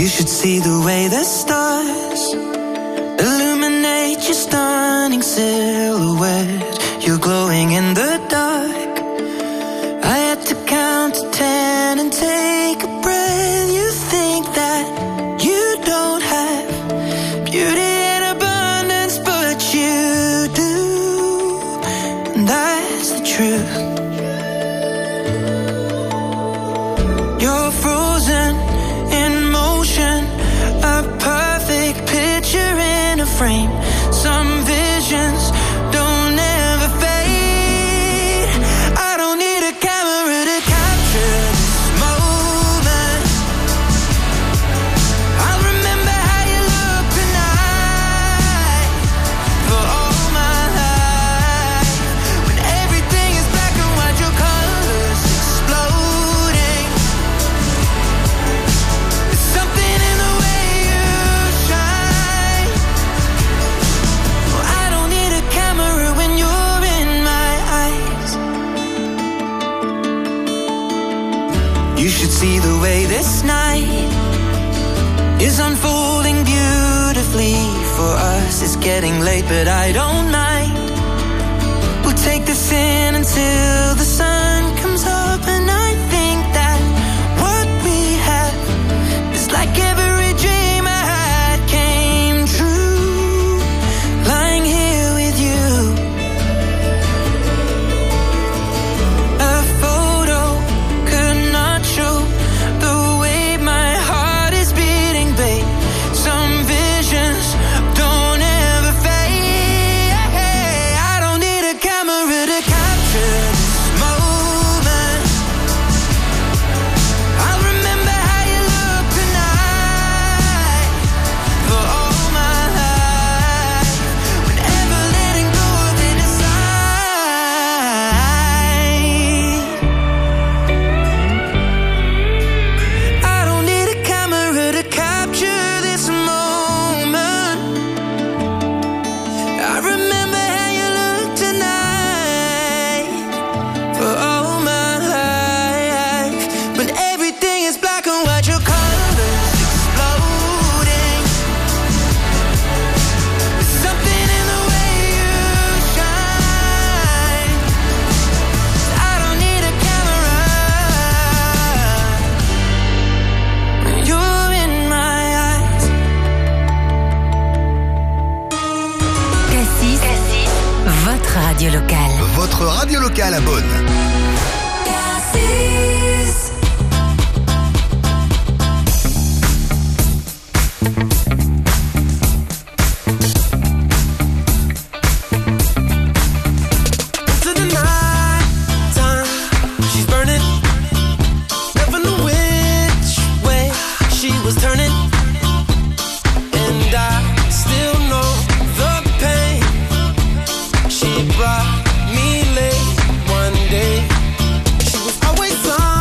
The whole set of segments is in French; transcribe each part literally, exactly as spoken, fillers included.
You should see the way the stars illuminate your stunning silhouette. You're glowing in the dark. I had to count to ten and take a breath. You think that you don't have beauty in abundance, but you do, and that's the truth. You're frozen in motion, a perfect picture in a frame. Some visions don't ever fade. I don't need a camera to capture this moment. I'll remember how you look tonight for all my life. When everything is black and white, your colors exploding. There's something in the way you shine. Well, I don't need a camera when you're in my eyes. You should see the way this night is unfolding beautifully for us. It's getting late, but I don't mind. We'll take this in until the sun comes up, and I think that what we have is like every dream I had came true. Lying here with you, a photo could not show the way my heart is beating, babe. Some visions don't ever fade. I don't need a camera to capture this moment. I'll remember how you look tonight for all my life. Whenever letting go of it aside. I don't need a camera to capture this moment. I remember how you look tonight for all my life. When everything is black and white, your colors exploding. There's something in the way you shine. I don't need a camera when you're in my eyes. Cassis, votre radio locale. Votre radio locale à Beaune. To the night time, she's burning. Never knew which way she was turning, and I still know the pain she brought me late one day. She was always on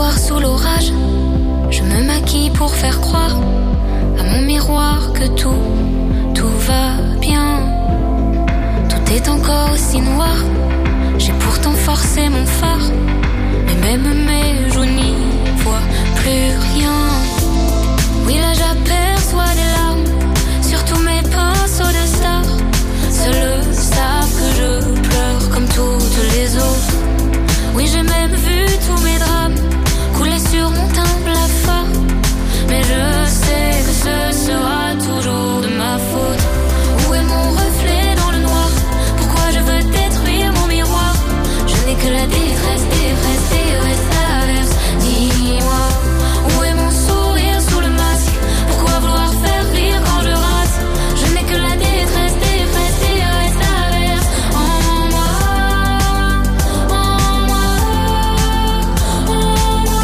soir sous l'orage, je me maquille pour faire croire à mon miroir que tout, tout va bien. Tout est encore aussi noir, j'ai pourtant forcé mon phare, mais même mes joues n'y voient plus rien. Oui là j'aperçois des larmes sur tous mes pinceaux de stars. Seuls savent que je pleure comme toutes les autres. Oui j'ai même vu tous mes drames couler sur mon teint blafard, mais je sais que ce sera toujours de ma faute. Où est mon reflet dans le noir? Pourquoi je veux détruire mon miroir? Je n'ai que la détresse, détresse, détresse, traverse. Dis-moi, où est mon sourire sous le masque? Pourquoi vouloir faire rire quand je rate? Je n'ai que la détresse, détresse, détresse, traverse. En moi, en moi, en moi.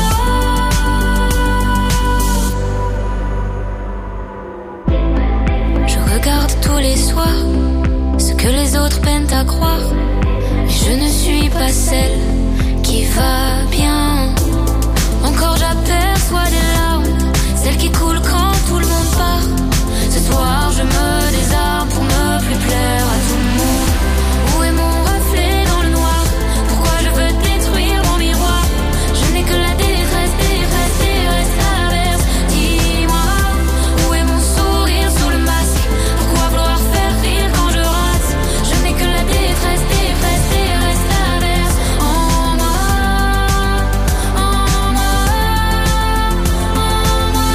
Je regarde tous les soirs ce que les autres peinent à croire, mais je ne suis pas celle qui va bien. Encore j'aperçois des larmes, celles qui coulent quand tout le monde part. Ce soir je me désarme pour ne plus plaire à tout le monde. Où est mon reflet dans le noir? Pourquoi je veux détruire mon miroir? Je n'ai que la détresse, détresse, détresse, traverse. Dis-moi, où est mon sourire sous le masque? Pourquoi vouloir faire rire quand je rate? Je n'ai que la détresse, détresse, détresse, traverse. En moi, en moi, en moi.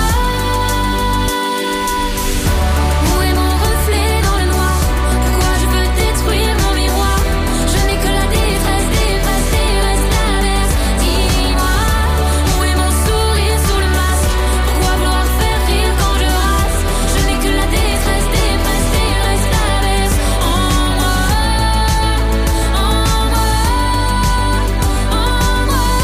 Où est mon reflet dans le noir? Pourquoi je veux détruire mon miroir? Je n'ai que la détresse, détresse, détresse, traverse. Dis-moi, où est mon sourire sous le masque? Pourquoi vouloir faire rire quand je rate? Je n'ai que la détresse, détresse, détresse, traverse. En moi, en moi, en moi.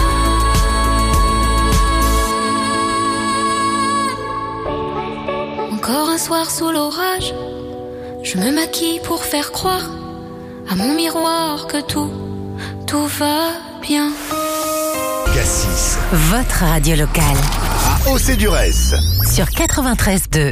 Encore un soir sous l'orage, je me maquille pour faire croire à mon miroir que tout, tout va bien. Cassis, Votre radio locale. à Océ-du-Ress. Sur quatre-vingt-treize deux.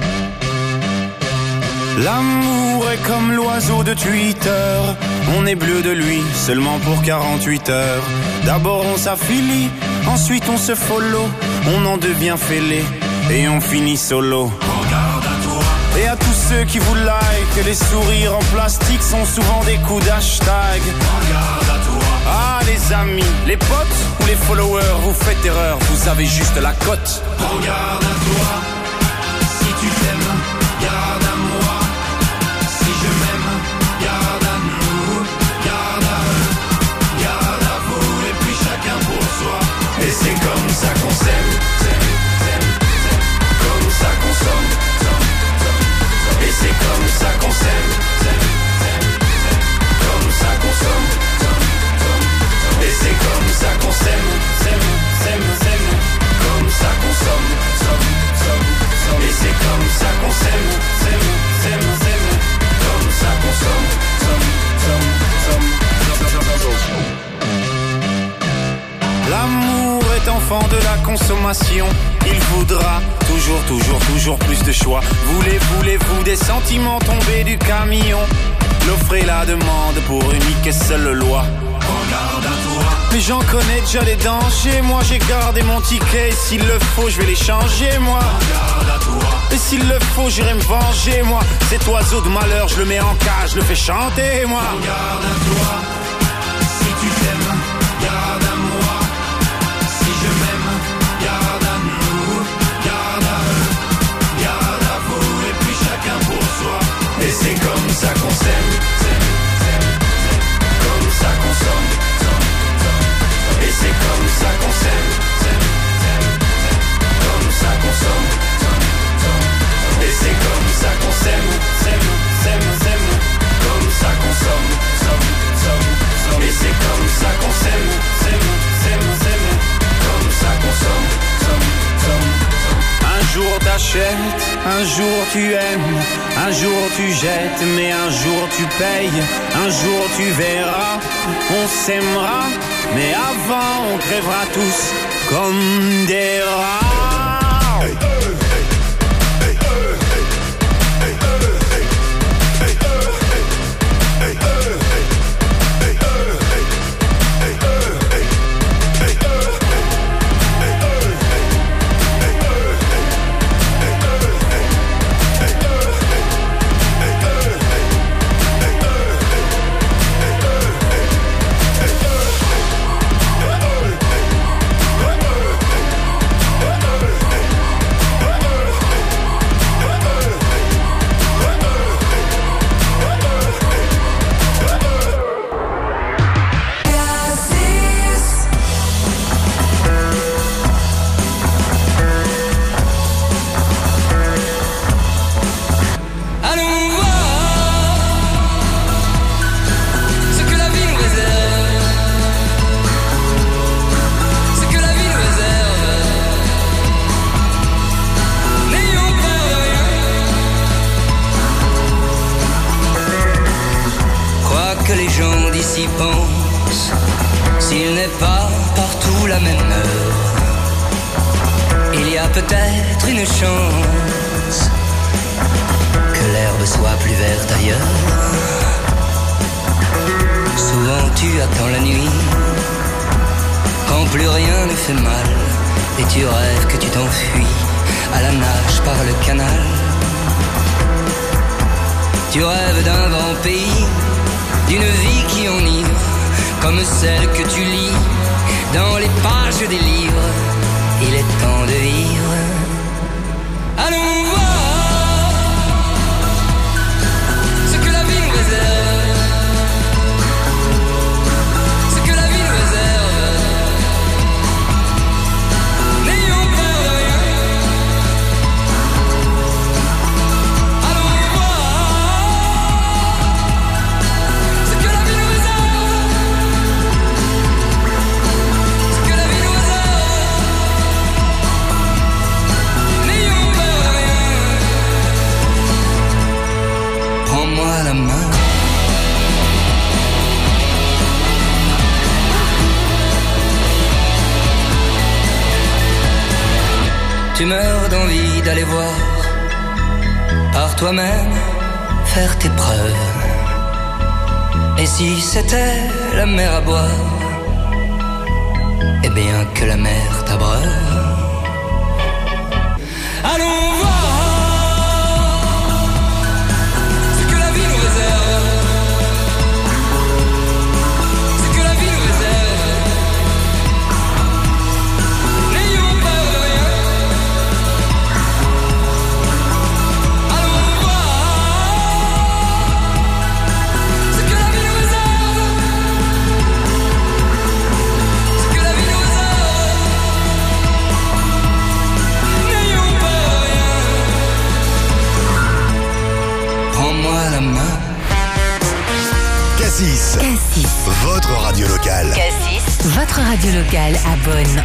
L'amour est comme l'oiseau de Twitter. On est bleu de lui seulement pour quarante-huit heures. D'abord on s'affilie, ensuite on se follow. On en devient fêlé et on finit solo. Regarde à toi. Et à tous ceux qui vous like, les sourires en plastique sont souvent des coups d'hashtag. Regarde à toi. Ah les amis, les potes ou les followers, vous faites erreur, vous avez juste la cote. Regarde à toi. Si tu t'aimes, garde à moi. Si je m'aime, garde à nous. Garde à eux, garde à vous. Et puis chacun pour soi. Et c'est comme ça qu'on s'aime, s'aime, s'aime, s'aime. Comme ça qu'on somme, somme, somme, somme. Et c'est comme ça qu'on s'aime, s'aime, s'aime, s'aime. Comme ça qu'on somme, somme, somme, somme. Et c'est comme ça qu'on s'aime, s'aime, s'aime, s'aime. Comme ça qu'on somme, somme, somme, somme. Et c'est comme ça qu'on s'aime, s'aime, s'aime, s'aime. Comme ça qu'on somme, somme, somme, somme, somme, somme, somme. L'amour est enfant de la consommation. Il voudra toujours, toujours, toujours plus de choix. Voulez, voulez-vous des sentiments tombés du camion? L'offre et la demande pour unique et seule loi. Regarde à toi. Mais j'en connais déjà les dangers. Moi j'ai gardé mon ticket. S'il le faut je vais les changer moi. Regarde à toi. Et s'il le faut j'irai me venger moi. Cet oiseau de malheur je le mets en cage, je le fais chanter moi. Regarde à toi. Si tu t'aimes, garde à moi. Si je m'aime, garde à nous. Garde à eux, garde à vous. Et puis chacun pour soi. Et c'est comme ça qu'on s'aime, s'aime, s'aime, s'aime. Comme ça qu'on somme, somme, somme, somme. Et c'est comme ça qu'on s'aime, s'aime, s'aime, s'aime. Comme ça qu'on somme, somme, somme, somme. Et c'est comme ça qu'on s'aime, s'aime, s'aime, s'aime. Comme ça qu'on somme, somme, somme, somme. Et c'est comme ça qu'on s'aime, s'aime, s'aime, s'aime. Comme ça qu'on somme, somme, somme, somme. Un jour t'achètes, un jour tu aimes, un jour tu jettes, mais un jour tu payes, un jour tu verras, on s'aimera, mais avant on crèvera tous comme des rats. S'il n'est pas partout la même heure, il y a peut-être une chance que l'herbe soit plus verte ailleurs. Souvent tu attends la nuit, quand plus rien ne fait mal, et tu rêves que tu t'enfuis à la nage par le canal. Tu rêves d'un grand pays, d'une vie qui enivre, comme celle que tu lis dans les pages des livres. Il est temps de vivre. Allons voir ce que la vie nous réserve, ce que la vie nous réserve. N'ayons peur de rien. Allons voir ce que la vie nous réserve, ce que la vie nous réserve. N'ayons peur de rien. Prends-moi la main. Tu meurs d'envie d'aller voir par toi-même, faire tes preuves. Et si c'était la mer à boire, eh bien que la mer t'abreuve. Allons voir ce que la vie nous réserve, ce que la vie nous réserve. N'ayons peur de rien. Allons voir ce que la vie nous réserve, ce que la vie nous réserve. N'ayons peur de rien. Prends-moi la main. Cassis, Cassis. votre radio locale. Cassis. Votre radio locale à Bonn.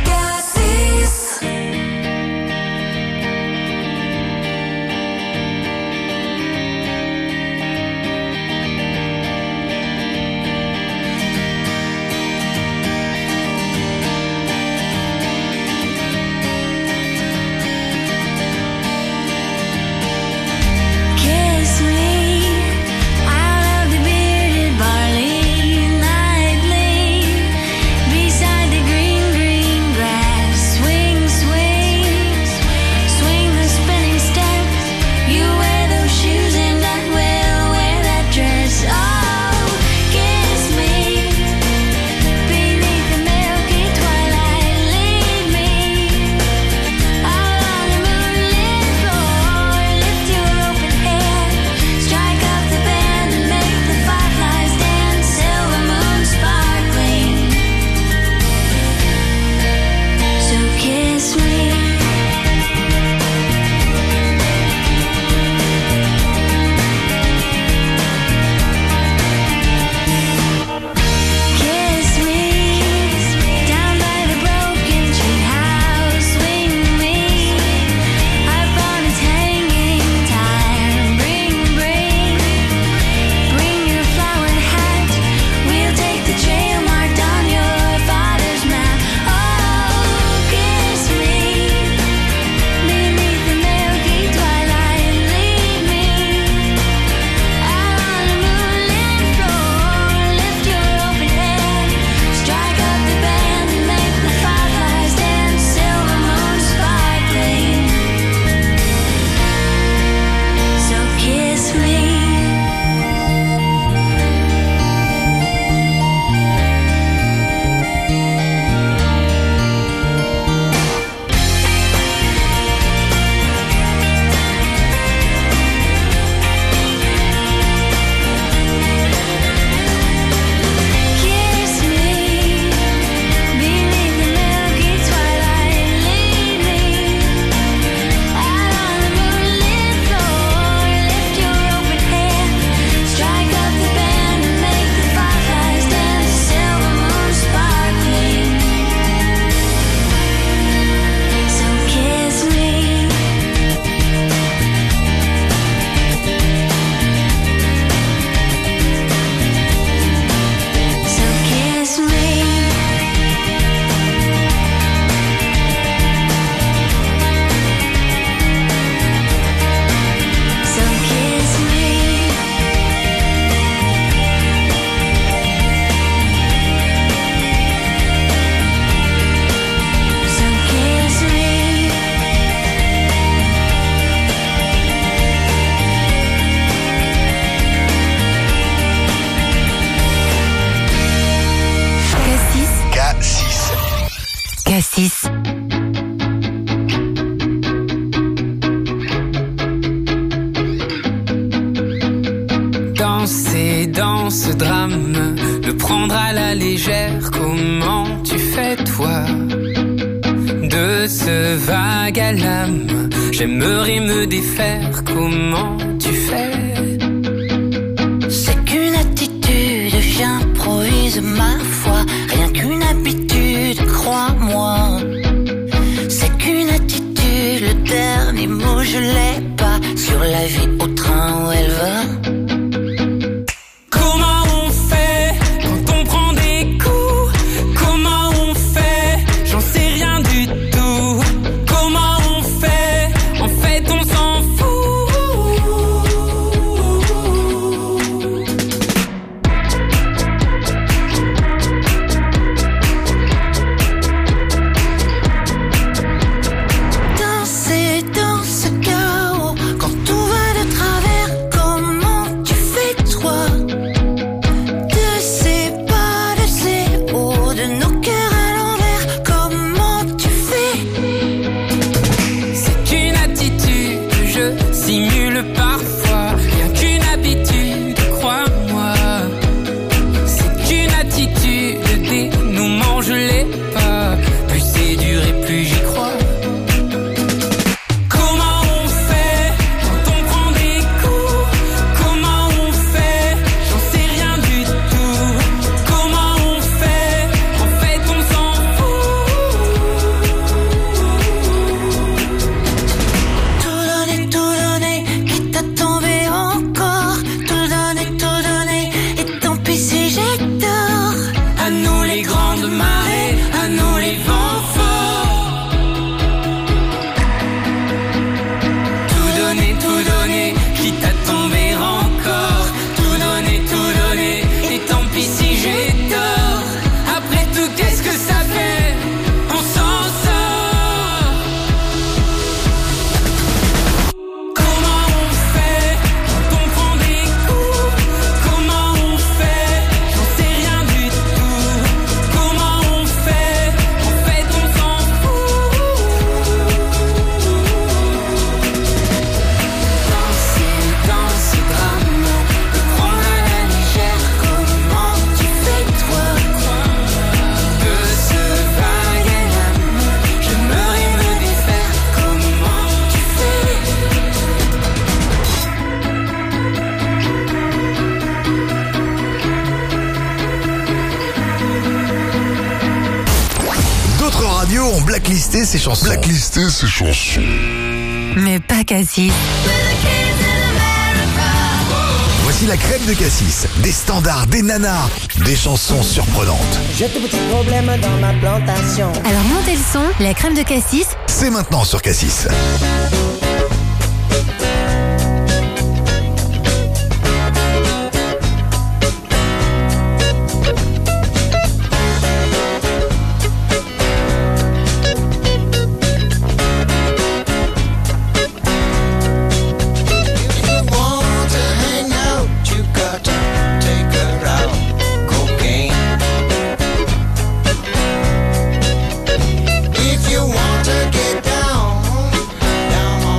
Kiss me out of the bearded barley nightly, beside the green, green grass. Cassis. Danser dans ce drame, le prendre à la légère, comment tu fais toi? De ce vague à l'âme, j'aimerais me défaire, comment tu fais? C'est qu'une attitude, j'improvise ma foi, rien qu'une habitude, crois-moi. C'est qu'une attitude, le dernier mot je l'ai pas, sur la vie au train où elle va. Blacklisté ses chansons. Blacklisté ses chansons. Mais pas Cassis. Voici la crème de Cassis. Des standards, des nanars, des chansons surprenantes. J'ai de petits problèmes dans ma plantation. Alors montez le son, la crème de Cassis. C'est maintenant sur Cassis. If you want to get down, down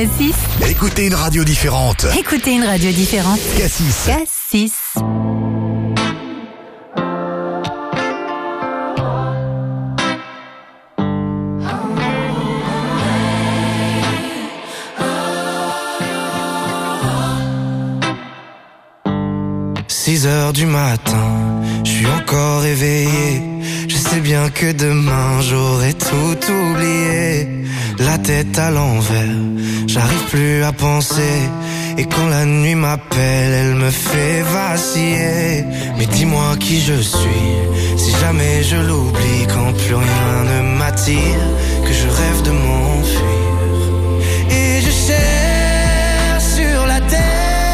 Cassis. Écoutez une radio différente. Écoutez une radio différente. Cassis. Cassis. six heures du matin, je suis encore éveillé. Je sais bien que demain j'aurai tout oublié. La tête à l'envers, j'arrive plus à penser. Et quand la nuit m'appelle, elle me fait vaciller. Mais dis-moi qui je suis, si jamais je l'oublie. Quand plus rien ne m'attire, que je rêve de m'enfuir. Et je cherche sur la terre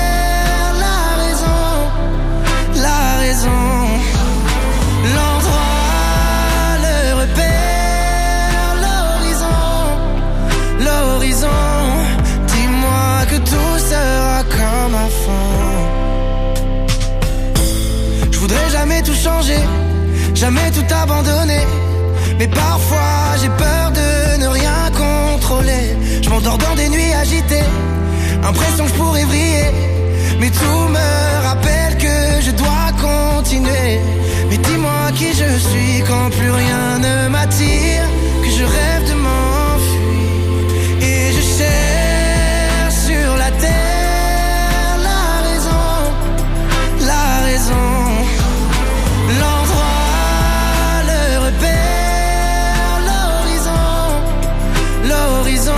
l'endroit, le repère, l'horizon, l'horizon. Dis-moi que tout sera comme avant. Je voudrais jamais tout changer, jamais tout abandonner. Mais parfois j'ai peur de ne rien contrôler. Je m'endors dans des nuits agitées, impression que je pourrais vriller. Mais tout me rappelle que je dois continuer. Mais dis-moi qui je suis quand plus rien ne m'attire, que je rêve de m'enfuir. Et je cherche sur la terre la raison, la raison. L'endroit, le repère, l'horizon, l'horizon.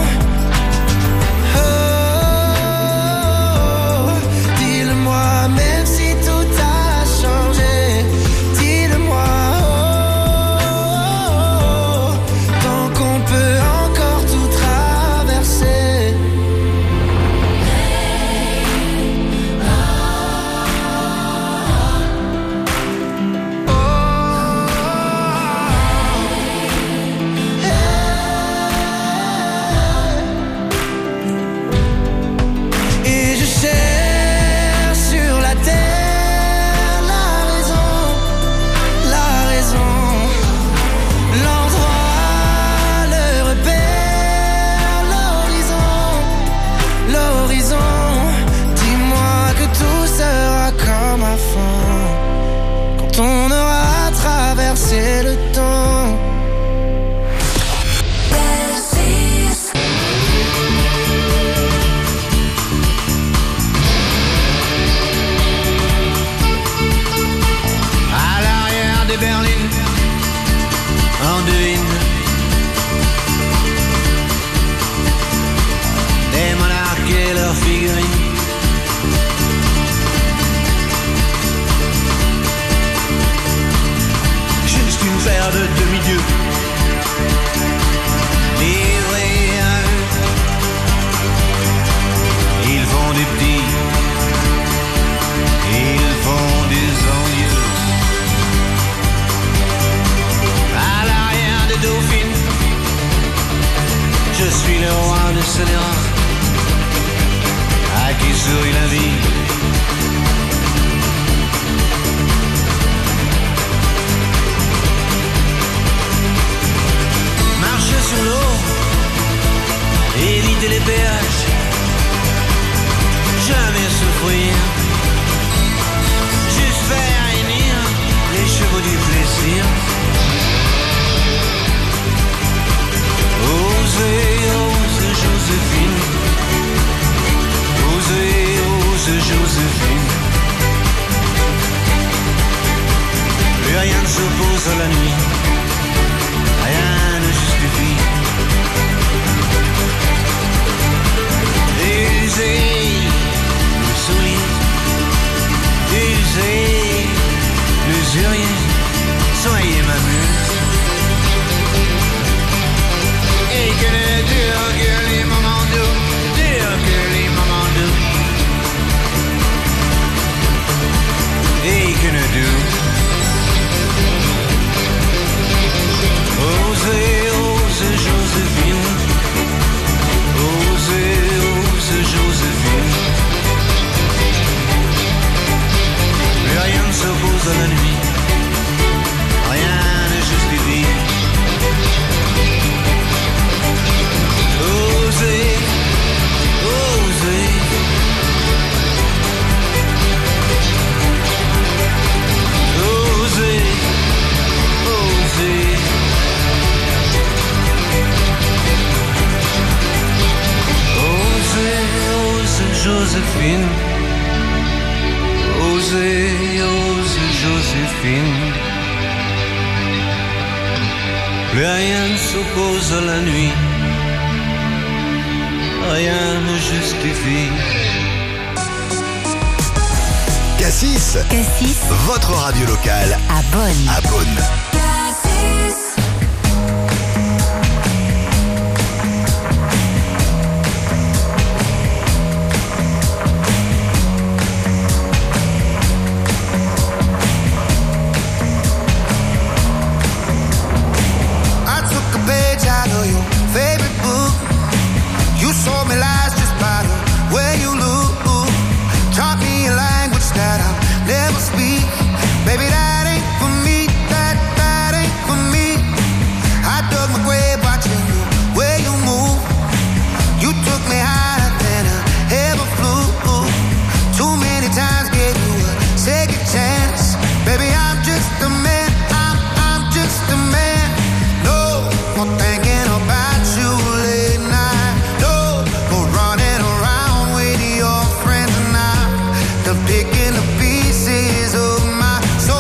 On aura traversé le temps. À l'arrière des berlines, on devine des monarques et leurs figurines. Une paire de demi-dieux livrés à eux. Ils font des petits, ils font des envieux. À l'arrière des dauphines, je suis le roi de scélérat, à qui sourit la vie. Sur l'eau, éviter les péages, jamais souffrir, juste faire réunir les chevaux du plaisir. Osez, ose Joséphine, osez, ose Joséphine. Plus rien ne s'oppose à la nuit, rien ne justifie. Usez le soulier, usez l'usurier, soyez ma muse. Et que ne durent que les moments doux, durent que les moments doux. Et que ne durent. Osez, ose Joséphine, osez, ose Joséphine. Plus rien ne s'oppose à la nuit, rien ne justifie. Osez Plus rien ne s'oppose à la nuit, rien ne justifie. Cassis, Cassis, votre radio locale à Bonn. à Bonn. Baby, that ain't for me, that, that ain't for me. I dug my grave watching you, where you move. You took me higher than I ever flew. Too many times gave you a second chance. Baby, I'm just a man, I'm, I'm just a man. No more thinking about you late night. No more running around with your friends and I'm done picking the pieces of my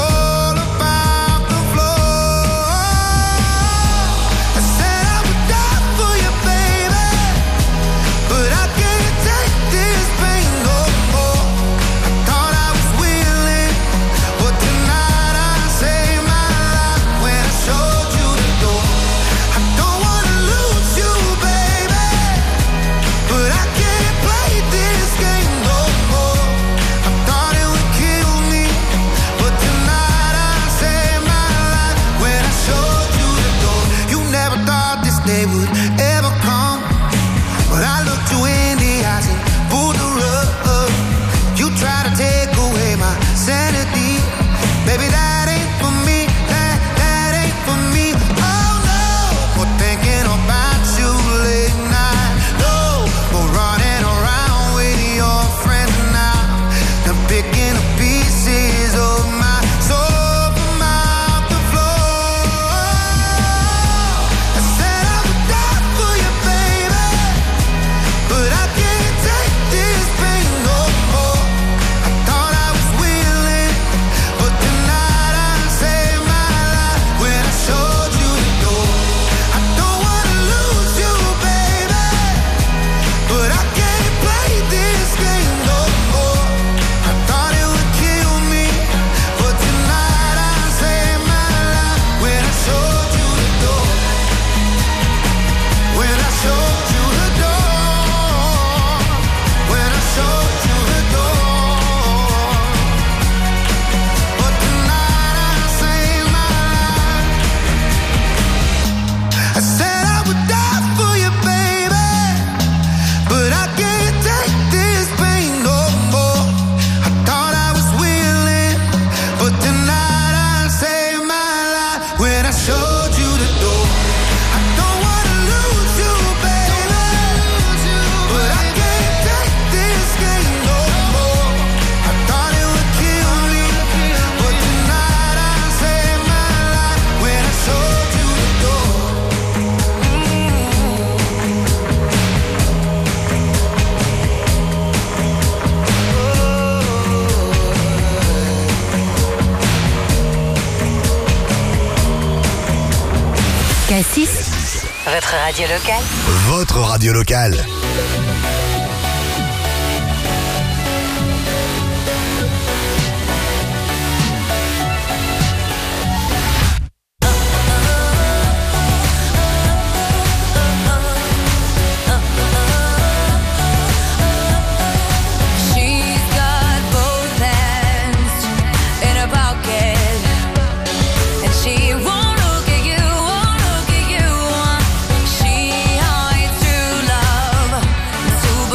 they would ever come. But I looked you in the eyes and pulled the rug. You try to take away my sanity. Baby, that ain't for me, that, that ain't for me. Oh no, more thinking about you late night. No, more running around with your friends now. I'm picking up pieces of my soul from out the floor. I said I would die for you, baby, but I can't take this pain no more. I thought I was willing, but tonight I saved my life when I showed you the door. I don't wanna lose you, baby, but I can't play this game no more. I thought it would kill me, but tonight I saved my life when I showed you the door. When I showed you the door. When I showed you the door. But tonight I saved my life. I said I would die for you, baby, but I can't take this pain no more. I thought I was willing, but tonight I saved my life when I showed you the door. I don't wanna lose you, baby, but I can't take this game no more. I thought it would kill me, but tonight I saved my life when I showed you the door. Cassis, votre radio locale. Votre radio locale. She's got both hands in her pocket, and she won't look at you, won't look at you. She hides true love, too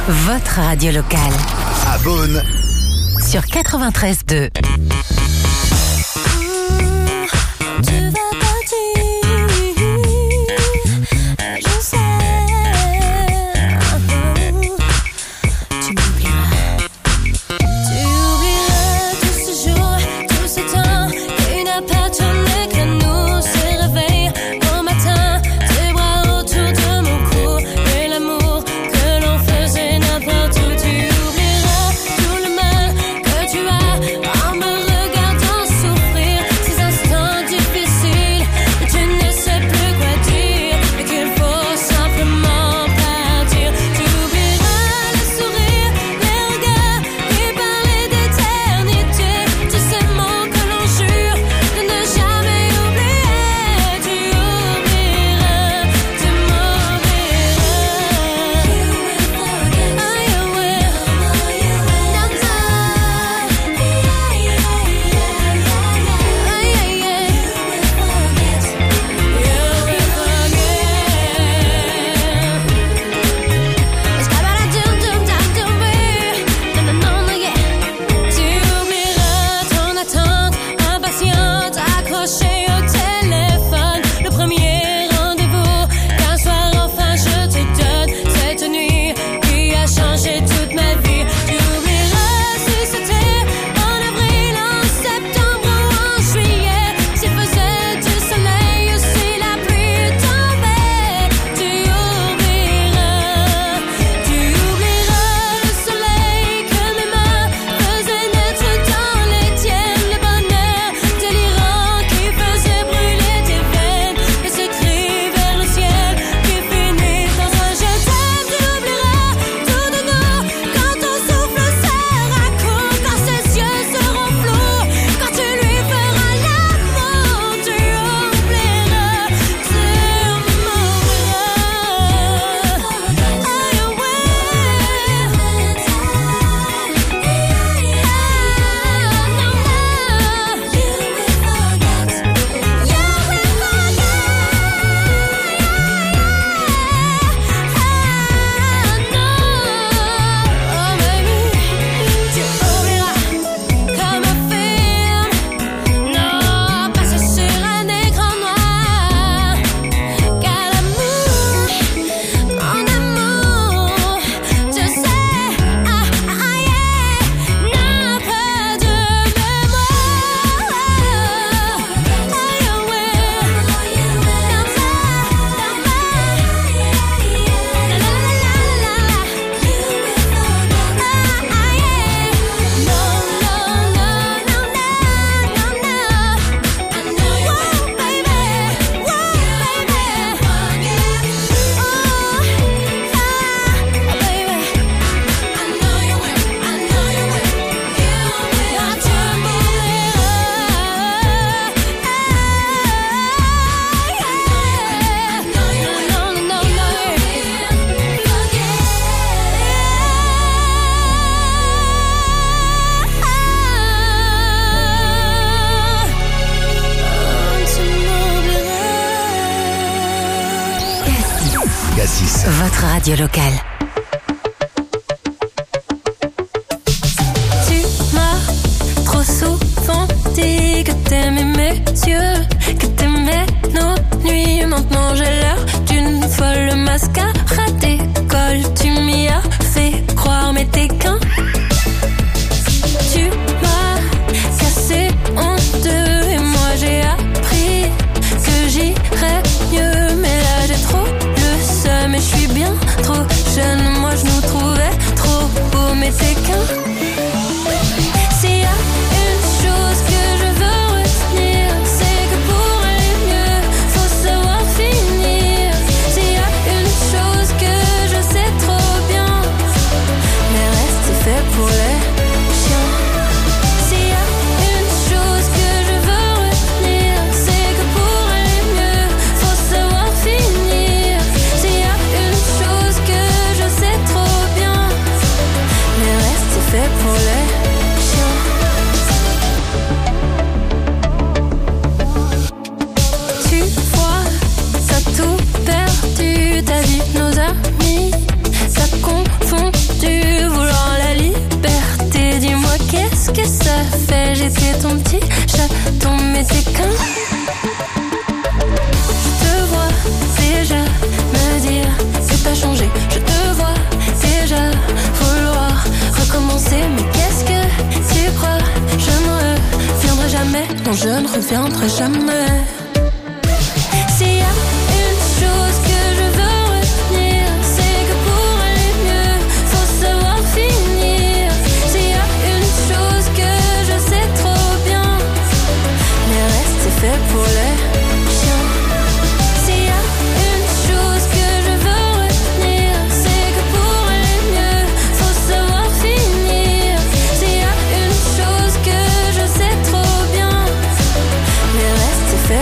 votre radio locale. À Beaune. Sur quatre-vingt-treize deux. Votre radio locale. Tu m'as trop souvent dit que t'aimais mes yeux, que t'aimais nos nuits. Maintenant j'ai l'air d'une folle mascarade d'école. Tu m'y as fait croire, mais t'es qu'un. Tu m'as cassé en deux et moi j'ai appris que j'irais mieux. Mais là j'ai trop le seum et je suis bien trop jeune. Moi je nous trouvais trop beaux, mais t'es qu'un. S'il y a une chose que je veux retenir, c'est que pour aller mieux, faut savoir finir. S'il y a une chose que je sais trop bien, les restes c'est fait pour les chiens. S'il y a une chose que je veux retenir, c'est que pour aller mieux, faut savoir finir. S'il y a une chose que je sais trop bien, les restes c'est fait j'étais ton petit chaton, mais t'es qu'un. Je te vois déjà me dire que t'as changé. Je te vois déjà vouloir recommencer. Mais qu'est-ce que tu crois? Je ne reviendrai jamais. Non, je ne reviendrai jamais. S'il y a une chose que je veux retenir, c'est que pour aller mieux, faut savoir finir. S'il y a une chose que je sais trop bien, les restes c'est fait pour les chiens. S'il y a une chose que je veux retenir, c'est que pour aller mieux, faut savoir finir. S'il y a une chose que je sais trop bien, les restes c'est fait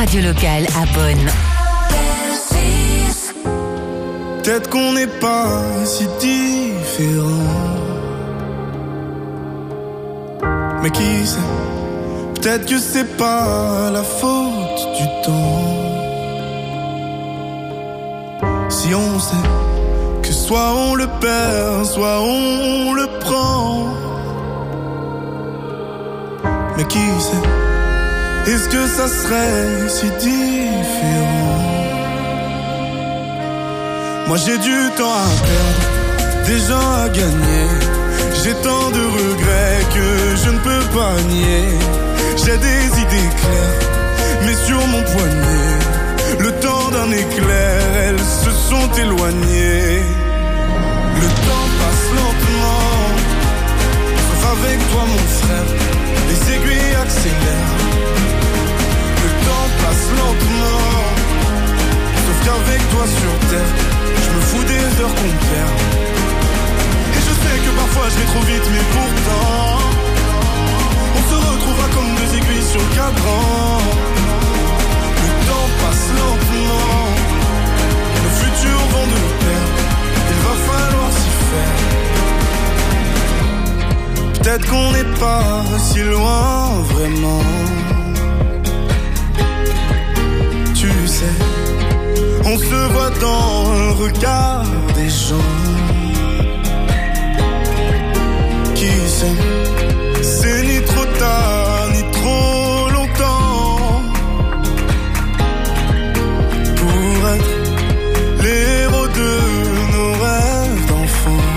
radio locale à Beaune. Peut-être qu'on n'est pas si différents, mais qui sait, peut-être que c'est pas la faute du temps. Si on sait que soit on le perd, soit on le prend, mais qui sait, est-ce que ça serait si différent? Moi j'ai du temps à perdre, des gens à gagner. J'ai tant de regrets que je ne peux pas nier. J'ai des idées claires, mais sur mon poignet, le temps d'un éclair, elles se sont éloignées. Le temps passe lentement, sauf avec toi mon frère, les aiguilles accélèrent. Le temps passe lentement, sauf qu'avec toi sur terre, je me fous des heures qu'on perd. Et je sais que parfois je vais trop vite, mais pourtant on se retrouvera comme deux aiguilles sur le cadran. Le temps passe lentement, nos futurs vont de pair, il va falloir s'y faire. Peut-être qu'on n'est pas si loin vraiment. Tu sais, on se voit dans le regard des gens. Qui sait, c'est ni trop tard, ni trop longtemps pour être les héros de nos rêves d'enfants.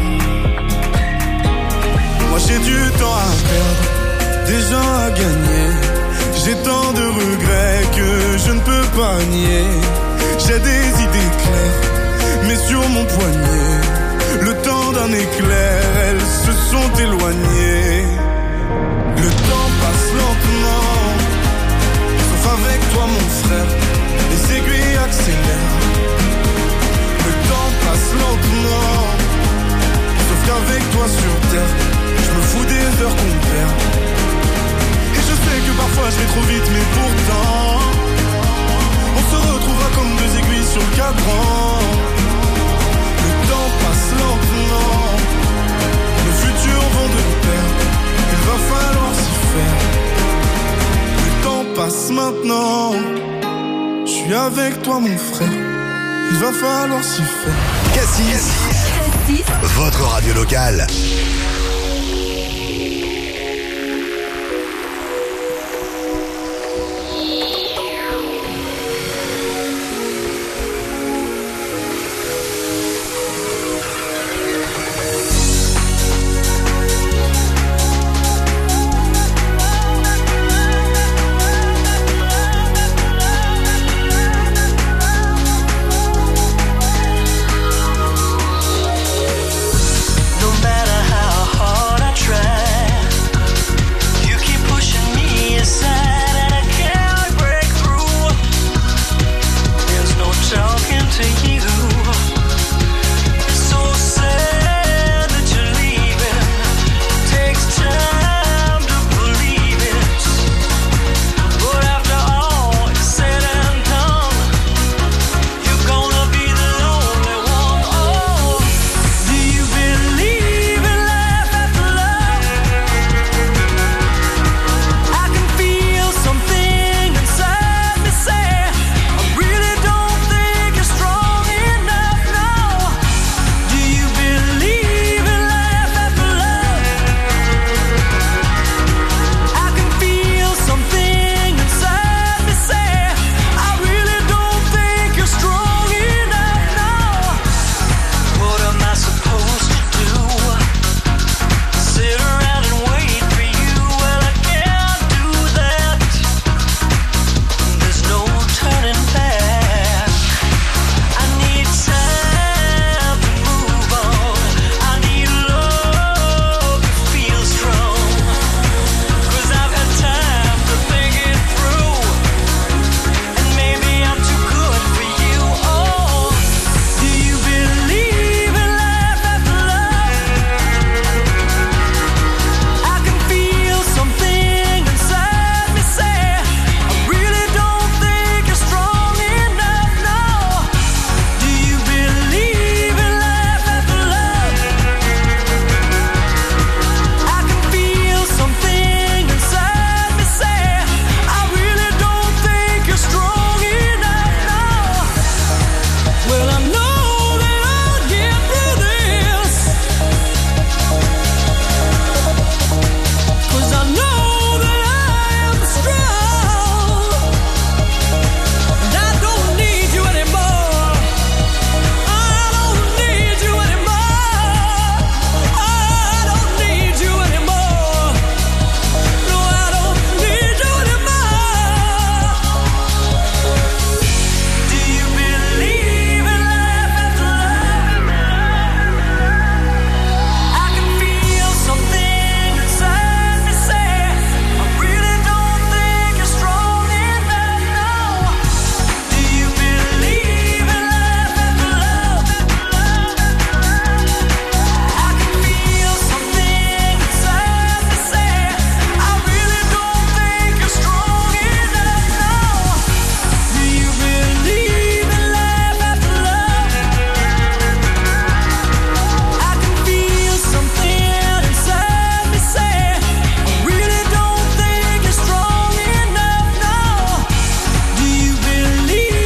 Moi j'ai du temps à perdre, des gens à gagner. J'ai tant de regrets que je ne peux pas nier. J'ai des idées claires, mais sur mon poignet, le temps d'un éclair, elles se sont éloignées. Le temps passe lentement, sauf avec toi mon frère, les aiguilles accélèrent. Le temps passe lentement, sauf qu'avec toi sur terre, je me fous des heures qu'on perd. Et je sais que parfois je vais trop vite, mais pourtant on se retrouvera comme deux aiguilles sur le cadran. Le temps passe lentement, nos futurs vont de pair, il va falloir s'y faire. Le temps passe maintenant, je suis avec toi mon frère, il va falloir s'y faire. Cassis, votre radio locale.